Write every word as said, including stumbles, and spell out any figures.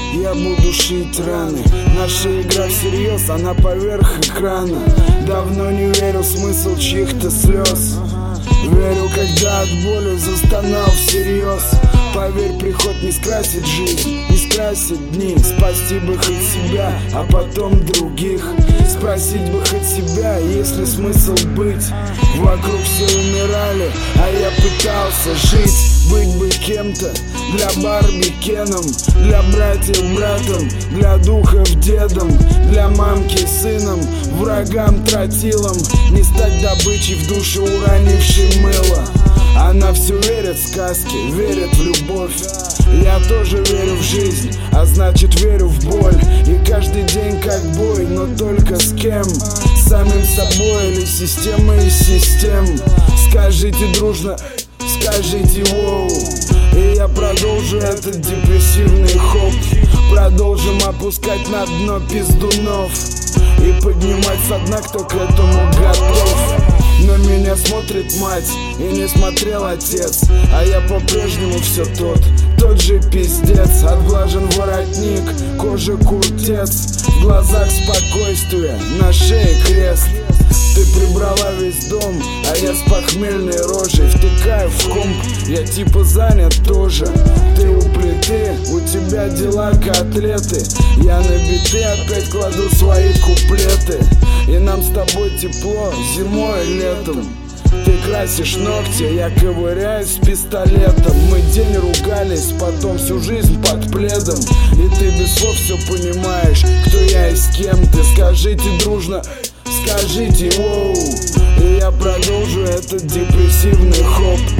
я буду шить раны. Наша игра всерьез, она поверх экрана. Давно не верю в смысл чьих-то слез. Верю, когда от боли застонал всерьез. Поверь, приход не скрасит жизнь, не скрасит дни. Спасти бы хоть себя, а потом других. Спросить бы хоть себя, есть ли смысл быть. Вокруг все умирали, а я пытался жить. Быть бы кем-то, для Барби Кеном, для братьев братом, для духов дедом, для мамки сыном, врагам тротилом. Не стать добычей в душе уронившей мыло. Она все верит в сказки, верит в любовь. Я тоже верю в жизнь, а значит верю в боль. И каждый день как бой, но только с кем? С самим собой или системой из систем? Скажите дружно, скажите воу. И я продолжу этот депрессивный хоп. Продолжим опускать на дно пиздунов и поднимать со дна, кто к этому готов. На меня смотрит мать и не смотрел отец, а я по-прежнему все тот, тот же пиздец. Отглажен воротник, кожа куртец, в глазах спокойствие, на шее крест. Ты прибрала весь дом, а я с похмельной рожей втыкаю в комп, я типа занят тоже. Ты у плиты, у тебя дела котлеты. Я на биты опять кладу свои куплеты. И нам с тобой тепло зимой и летом. Ты красишь ногти, я ковыряюсь с пистолетом. Мы день ругались, потом всю жизнь под пледом. И ты без слов все понимаешь, кто я и с кем ты. Скажите дружно, скажите воу. И я продолжу этот депрессивный хоп.